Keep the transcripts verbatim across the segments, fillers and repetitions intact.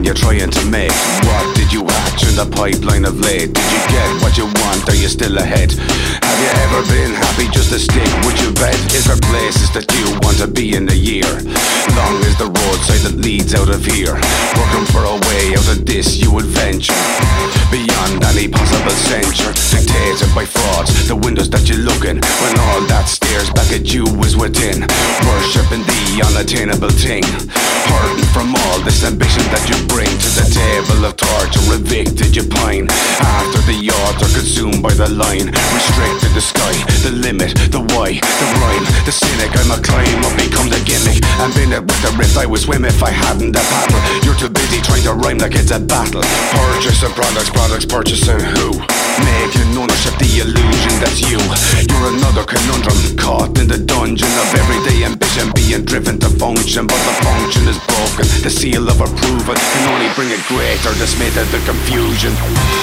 you trying to make? What did you hatch in the pipeline of late? Did you get what you want? Are you still ahead? Have you ever been happy just to stick with your bed? Is there places that you want to be in a year? Long is the roadside that leads out of here. Working for a way out of this you adventure, beyond any possible censure. Dictated by frauds, the windows that you look in, when all that stares back at you is within. Worshipping the unattainable thing, hurting from all this ambition that you bring to the table of torture. Evicted you pine after the author consumed by the line. Restricted the sky, the limit, the why, the rhyme, the cynic. I'm a climb up, become the gimmick. I'm in it with the riff, I would swim if I hadn't a paddle. You're too busy trying to rhyme like it's a battle. Purchasing products, products purchasing who? Making ownership the illusion that's you. You're another conundrum, caught in the dungeon of everyday ambition, being driven to function, but the function is broken. The seal of approval can only bring a greater dismay to the confusion.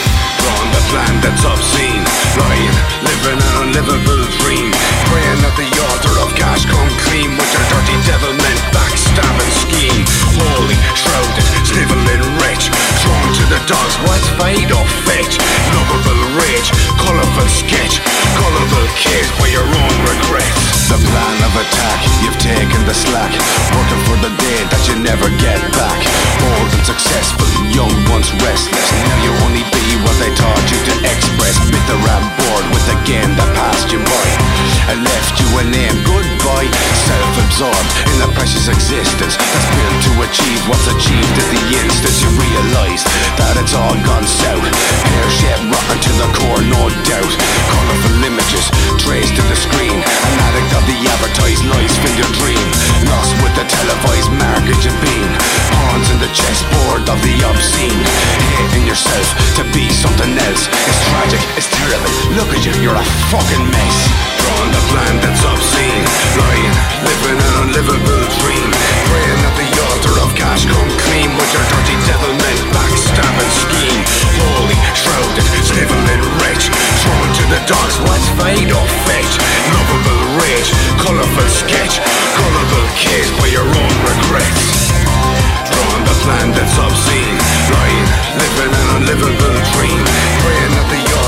Drawn the plan that's obscene, lying, living an unlivable dream, praying at the altar of cash come clean with your dirty devilment, backstabbing scheme. Holy, shrouded, sniveling rich, drawn to the dogs, what's fade or fetch? Lovable rage, colourful sketch, gullible kids by your own regrets. The plan of attack, you've taken the slack, working for the day that you never get back. Old and successful, young once restless, now you only be what they taught you to express. Bitter and bored with the game that passed you by and left you a name, goodbye. Self-absorbed in a precious existence that's built to achieve what's achieved at the instant you realise that it's all gone south. Pear-shaped rotten to the core, no doubt. Colourful images traced to the screen, an addict of the advertised lies, fill your dream. Lost with the televised market you've been, pawns in the chessboard of the obscene. Hating yourself to be something else, it's tragic, it's terrible, look at you, you're a fucking mess. Drawing the plan that's obscene, lying, living an unlivable dream, praying at the altar of cash come clean with your dirty devilment, backstabbing scheme. Holy, shrouded, sniveling rich, drawn to the dogs, what's fade or fetch? Lovable rage, colourful sketch, gullible kids by your own regrets. Drawing the plan that's obscene, lying, living an unlivable dream, praying at the altar